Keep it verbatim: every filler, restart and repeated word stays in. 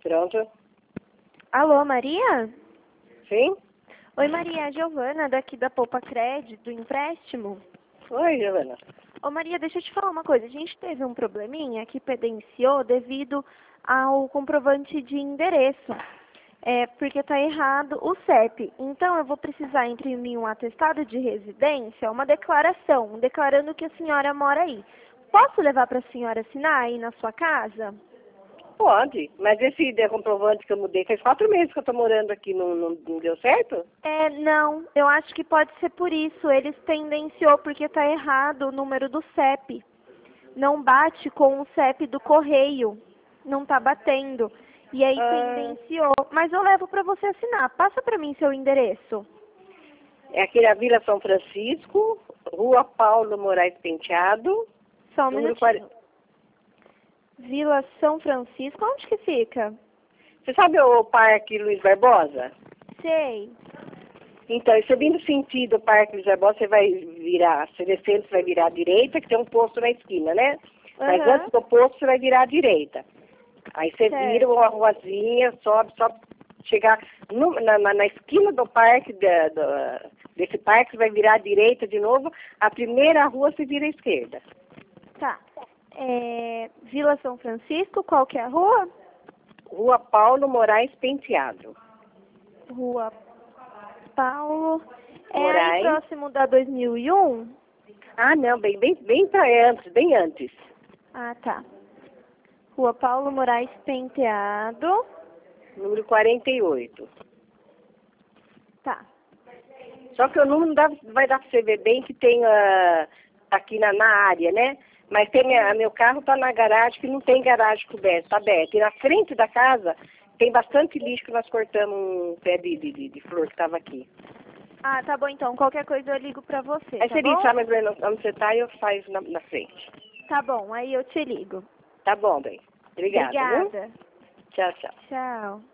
Pronto. Alô, Maria? Sim? Oi, Maria, é a Giovana, daqui da Poupa Crédito, do empréstimo. Oi, Giovana. Ô, Maria, deixa eu te falar uma coisa. A gente teve um probleminha que pedenciou devido ao comprovante de endereço. É, porque está errado o C E P. Então, eu vou precisar imprimir um atestado de residência, uma declaração, declarando que a senhora mora aí. Posso levar para a senhora assinar aí na sua casa? Pode, mas esse de- comprovante que eu mudei, faz quatro meses que eu tô morando aqui, não, não, não deu certo? É, não, eu acho que pode ser por isso. Eles tendenciou porque está errado o número do C E P. Não bate com o C E P do correio. Não está batendo. E aí Ah, tendenciou. Mas eu levo para você assinar. Passa para mim seu endereço. é aqui na Vila São Francisco, Rua Paulo Moraes Penteado, Só um número quarenta. minutinho. Vila São Francisco, onde que fica? Você sabe o Parque Luiz Barbosa? Sei. Então, você vindo sentido o Parque Luiz Barbosa, você vai virar, você descendo, você vai virar à direita, que tem um posto na esquina, né? Mas Aham. antes do posto, você vai virar à direita. Aí você Certo. vira uma ruazinha, sobe, só chegar no- na, na, na esquina do parque, da, do- desse parque, você vai virar à direita de novo, a primeira rua você vira à esquerda. Tá. É, Vila São Francisco, qual que é a rua? Rua Paulo Moraes Penteado. Rua Paulo. É aí Moraes. próximo da dois mil e um? Ah, não, bem, bem, bem pra antes, bem antes. Ah, tá. Rua Paulo Moraes Penteado. Número quarenta e oito. Tá. Só que o número não dá, vai dar pra você ver bem que tem ah, aqui na, na área, né? Mas tem a, meu carro tá na garagem, que não tem garagem coberta, tá aberta. E na frente da casa tem bastante lixo que nós cortamos um pé de, de, de, de flor que tava aqui. Ah, tá bom então. Qualquer coisa eu ligo pra você, Aí tá você me bom? chama onde você tá e eu faço na, na frente. Tá bom, aí eu te ligo. Tá bom, bem. Obrigada, viu? Obrigada. Tchau, tchau. Tchau.